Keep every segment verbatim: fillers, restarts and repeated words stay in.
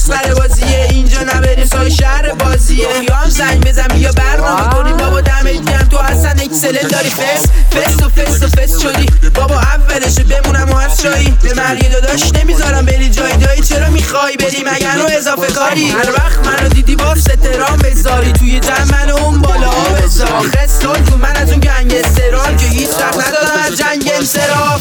مسخره بازیه اینجا، نبریم سای شهر بازیه. یا هم زنگ بزن بیا برنامه کنیم بابا، دمت گرم تو اصلا اکسلنت داری. فس فس و فس و فس شدی بابا، اولشه بمونم و از شایی. به مرگی داداش نمیذارم بری جای دایی، چرا میخوای بری مگر رو اضافه کاری؟ هر وقت منو دیدی با سترام بذاری توی جمع منو اون بالا ها بذار. آخه سال کن من از اون گنگ استرام که هیچ وقت ندادم از جنگ انصراف.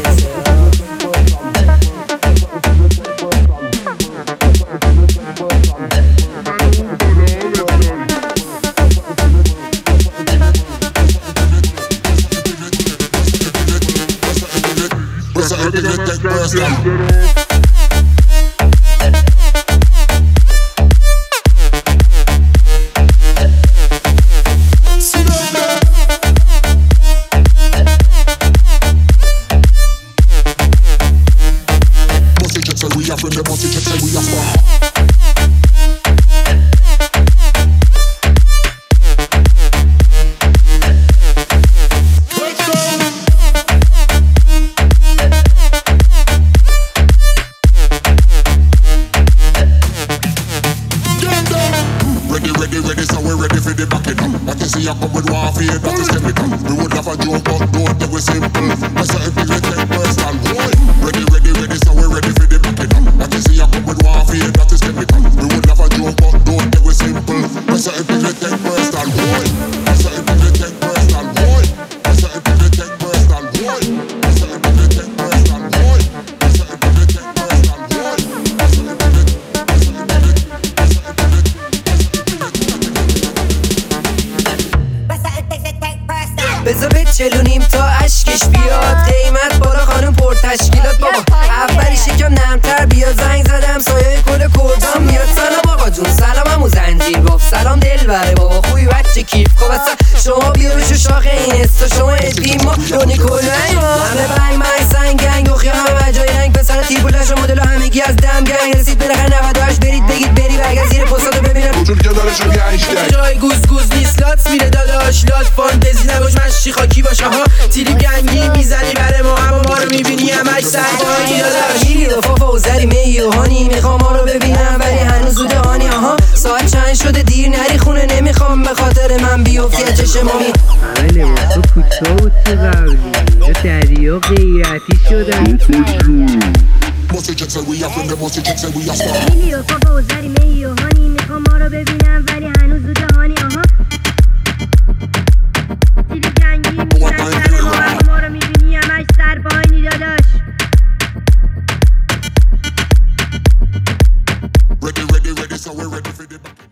Ready, ready, so we're ready for the back it up. What you see, I come with warfare, that is chemical. We would have a joke, but don't think we're simple. That's something we take personal. Ready, ready, ready, so we're ready for the back it up. What you see, I come with warfare, that is chemical. We would have a joke, but don't think we're simple. That's something we take personal. That's something we take personal. That's something we take personal. That's something we take personal. That's something we take بذار بچلونیم تا اشکش بیاد، قیمت بالا خانم پر تشکیلات بابا. اولیش یکم نرمتر بیا، زنگ زدم سایه کل کردان میاد. سلام آقا جون، سلام همو زنجیر گفت، سلام دل بره بابا خوبی بچه کیف کن. اصلا شما بیا بشو شاخ این استا، شما ادیم ما دونی کلنگ همه بنگ منگ سنگ گنگ و خیام همه جای رنگ. پسر تیر بلش و مدل همگی از دم گنگ رسید برخه نود و هشت برید بگید بری برگه زیر پستادو ببینم چون که داره شو گنگ جای گوز گوز نیست لات میره داداش. لات فانتزی نباش من شیخاکی باشه ها. تیری گنگی میزنی بره ما، اما ما رو میبینی همش سربانی داداش. گیری رفاف و زری می و هانی، میخوام ما رو ببینم ولی هنوز زوده هانی. آها ساعت چند شده دیر نری خونه، نمیخوام به خاطر من بیفتی از چشم مامی. همه لباسا کوچا و تو قبلی یا دریا غیرتی شدن. گیری رفاف و زری می و هانی، میخوام ما رو ببینم ولی هنوز زوده هانی. آها تیری گنگی میزنی بره ما، اما ما رو میبینی همش سربانی داداش. Ready, ready, ready, so we're ready for the